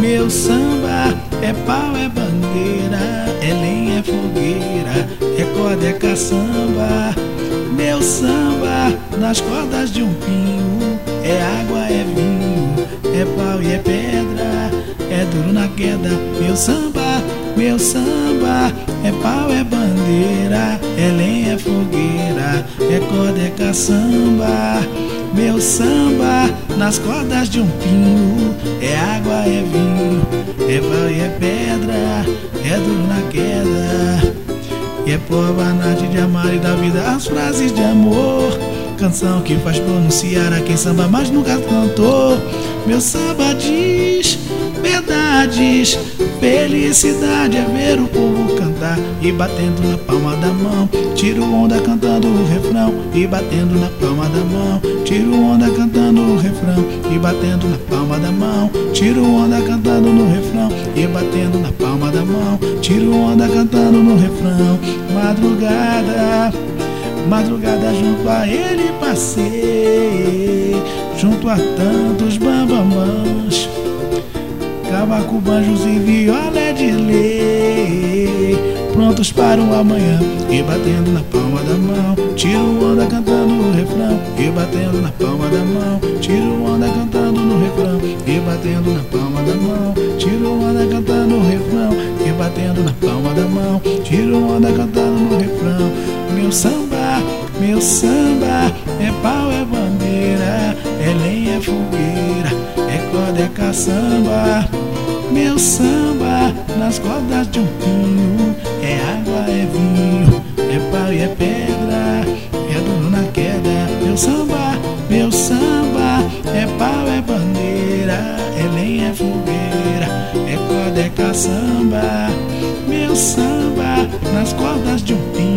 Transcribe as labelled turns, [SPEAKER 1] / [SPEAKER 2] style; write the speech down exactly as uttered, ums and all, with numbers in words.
[SPEAKER 1] Meu samba é pau, é bandeira, é lenha, é fogueira, é corda, é caçamba. Meu samba nas cordas de um pinho, é água, é vinho, é pau e é pedra, é duro na queda. Meu samba, meu samba é pau, é bandeira, é lenha, é fogueira, é corda, é caçamba. Meu samba nas cordas de um pinho, é água, é vinho, é pau e é pedra, é duro na queda. E é prova nade de amar e da vida as frases de amor, canção que faz pronunciar a quem samba mas nunca cantou. Meu samba diz verdades, felicidade é ver o povo cantar e batendo na palma da mão. Tiro onda cantando o refrão e batendo na palma da mão. Tiro onda cantando o refrão e batendo na palma da mão. Tiro onda cantando no refrão e batendo na palma da mão. Tiro onda cantando no refrão. Madrugada, madrugada junto a ele passei, junto a tantos bambamãs, cavaco, banjos e viola de lei, prontos para o amanhã e batendo na palma da mão. Tiro onda cantando o refrão e batendo na palma da mão. Tiro onda cantando no refrão e batendo na palma da mão. Tiro onda cantando o refrão e batendo na palma da mão. Tiro onda cantando no refrão. Meu samba, meu samba é pau, é bandeira, é lenha, é fogueira, é corda, é caçamba. Meu samba nas cordas de um pinho, é água, é vinho, é pau e é pedra, é duro na queda. Meu samba, meu samba é pau, é bandeira, é lenha, é fogueira, é corda, é caçamba. Meu samba nas cordas de um pinho,